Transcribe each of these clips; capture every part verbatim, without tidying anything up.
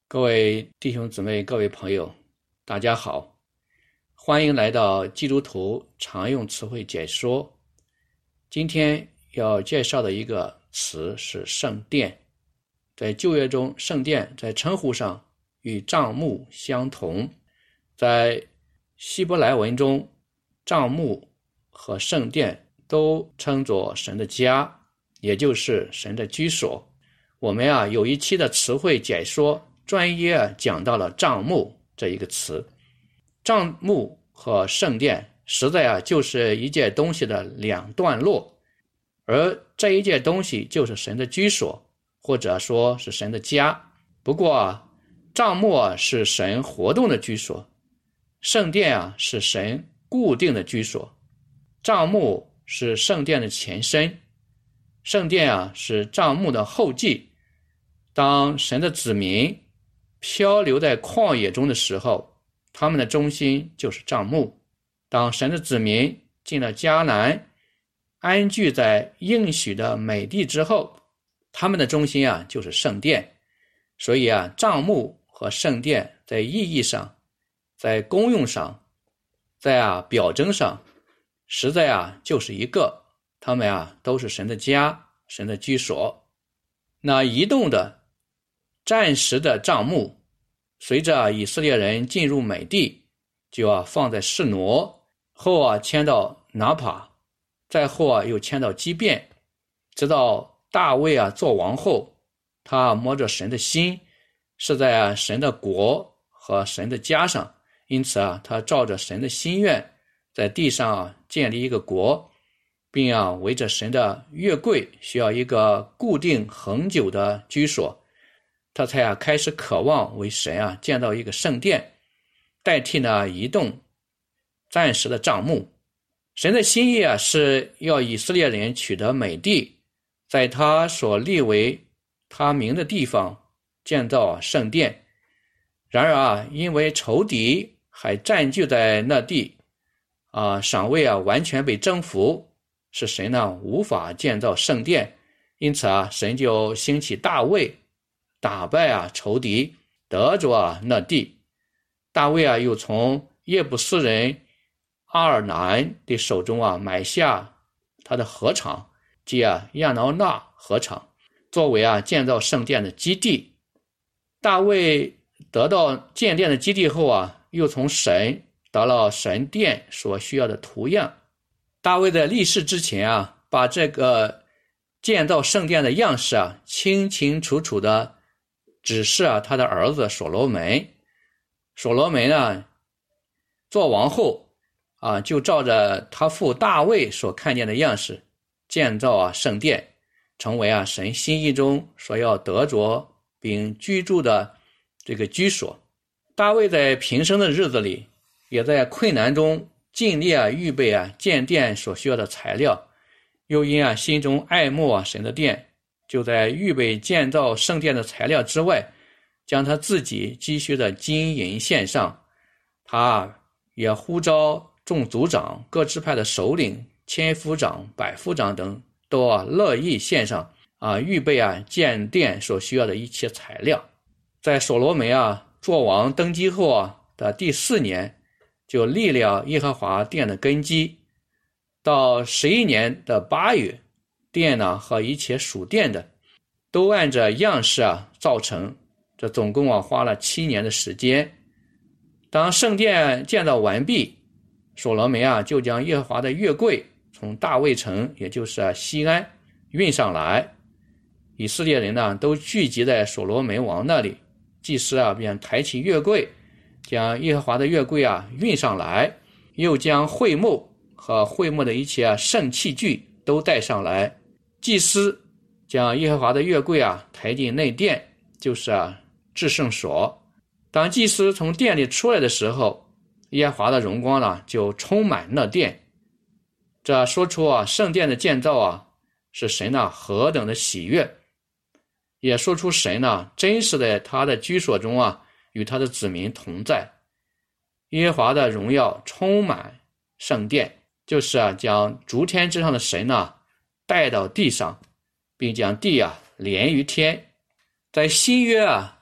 各位弟兄姊妹，各位朋友，大家好，欢迎来到基督徒常用词汇解说。今天要介绍的一个词是圣殿。在旧约中，圣殿在称呼上与帐幕相同。在希伯来文中，帐幕和圣殿都称作神的家，也就是神的居所。我们啊有一期的词汇解说专业啊讲到了帐幕这一个词。帐幕和圣殿实在啊就是一件东西的两段落，而这一件东西就是神的居所，或者说是神的家。不过啊，帐幕啊是神活动的居所，圣殿啊是神固定的居所。帐幕是圣殿的前身，圣殿啊是帐幕的后继。当神的子民漂流在旷野中的时候，他们的中心就是帐幕。当神的子民进了迦南，安居在应许的美地之后，他们的中心啊就是圣殿。所以啊，帐幕和圣殿在意义上，在功用上，在啊表征上，实在啊就是一个，他们啊都是神的家，神的居所。那移动的暂时的帐幕，随着以色列人进入美地，就要放在示罗，后啊迁到拿帕，再后啊又迁到基遍，直到大卫啊做王后，他摸着神的心，是在啊神的国和神的家上，因此啊他照着神的心愿，在地上啊建立一个国，并啊围着神的约柜需要一个固定恒久的居所，他才啊开始渴望为神啊建造一个圣殿，代替呢移动暂时的帐幕。神的心意啊是要以色列人取得美地，在他所立为他名的地方建造圣殿。然而啊，因为仇敌还占据在那地啊，尚未啊完全被征服，使神呢无法建造圣殿。因此啊，神就兴起大卫，打败啊仇敌，得着啊那地。大卫啊又从耶布斯人阿尔南的手中啊买下他的禾场，即啊亚劳纳禾场，作为啊建造圣殿的基地。大卫得到建殿的基地后啊，又从神得了神殿所需要的图样。大卫在立世之前啊，把这个建造圣殿的样式啊清清楚楚的指示啊他的儿子所罗门。所罗门呢做王后啊，就照着他父大卫所看见的样式建造啊圣殿，成为啊神心意中所要得着并居住的这个居所。大卫在平生的日子里，也在困难中尽力啊预备啊建殿所需要的材料，又因啊心中爱慕啊神的殿，就在预备建造圣殿的材料之外，将他自己积蓄的金银献上。他也呼召众族长、各支派的首领、千夫长、百夫长等都啊乐意献上啊预备啊建殿所需要的一切材料。在所罗门啊做王登基后啊的第四年，就立了耶和华殿的根基。到十一年的八月，殿呢和一切属殿的都按着样式啊造成，这总共啊花了七年的时间。当圣殿建造完毕，所罗门啊就将耶和华的约柜从大卫城，也就是啊西安运上来。以色列人呢都聚集在所罗门王那里，祭司啊便抬起约柜，将耶和华的约柜啊运上来，又将会幕和会幕的一切啊圣器具都带上来。祭司将耶和华的约柜啊抬进内殿，就是啊至圣所。当祭司从殿里出来的时候，耶和华的荣光呢就充满那殿。这说出啊圣殿的建造啊是神呢何等的喜悦，也说出神呢真实在他的居所中啊与他的子民同在。耶和华的荣耀充满圣殿，就是啊将诸天之上的神呢带到地上，并将地啊连于天。在新约啊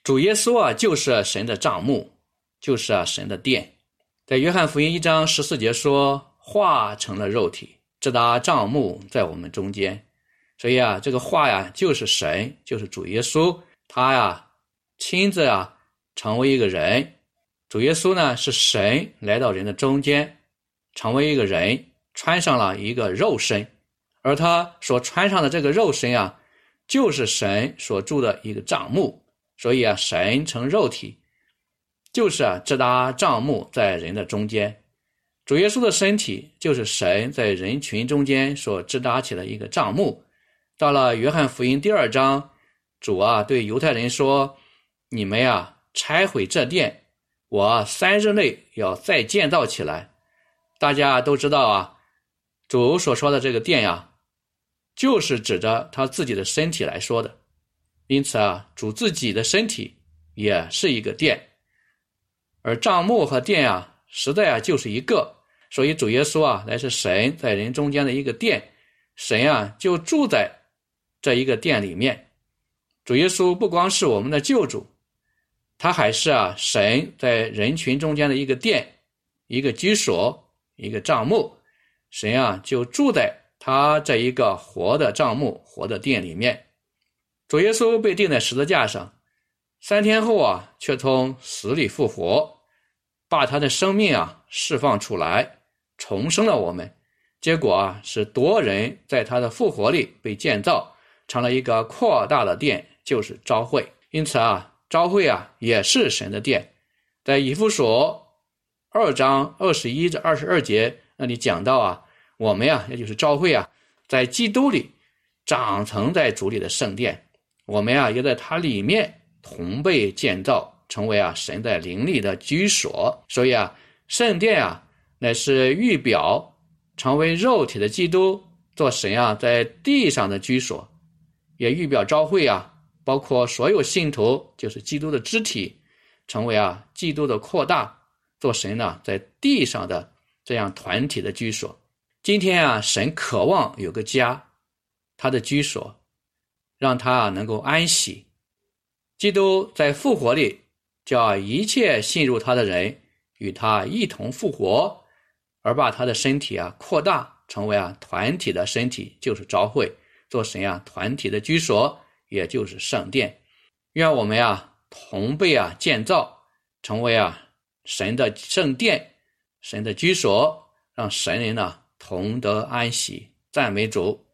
主耶稣啊，就是神的帐幕，就是啊神的殿。在约翰福音一章十四节说，话成了肉体，直达帐幕在我们中间。所以啊，这个话呀，就是神，就是主耶稣，他呀亲自啊成为一个人。主耶稣呢是神来到人的中间，成为一个人，穿上了一个肉身，而他所穿上的这个肉身啊，就是神所住的一个帐幕。所以啊，神成肉体，就是啊直达帐幕在人的中间。主耶稣的身体就是神在人群中间所支搭起的一个帐幕。到了约翰福音第二章，主啊对犹太人说，你们啊拆毁这殿，我啊三日内要再建造起来。大家都知道啊，主所说的这个殿呀，就是指着他自己的身体来说的。因此啊，主自己的身体也是一个殿，而帐幕和殿啊实在啊就是一个。所以主耶稣啊乃是神在人中间的一个殿，神啊就住在这一个殿里面。主耶稣不光是我们的救主，他还是啊神在人群中间的一个殿，一个居所，一个帐幕。神啊就住在他这一个活的帐幕，活的殿里面。主耶稣被钉在十字架上，三天后啊却从死里复活，把他的生命啊释放出来，重生了我们。结果啊是多人在他的复活里被建造，成了一个扩大的殿，就是召会。因此啊，召会啊也是神的殿。在以弗所二章二十一至二十二节那里讲到啊，我们啊也就是召会啊，在基督里长成在主里的圣殿，我们啊也在它里面同被建造，成为啊神在灵里的居所。所以啊，圣殿啊乃是预表成为肉体的基督做神啊在地上的居所，也预表召会啊包括所有信徒就是基督的肢体，成为啊基督的扩大，做神呢在地上的这样团体的居所。今天啊，神渴望有个家，他的居所，让他啊能够安息。基督在复活里叫一切信入他的人与他一同复活，而把他的身体啊扩大，成为啊团体的身体，就是召会，做神啊团体的居所，也就是圣殿。愿我们啊同被啊建造，成为啊神的圣殿，神的居所，让神人呢同得安息。赞美主。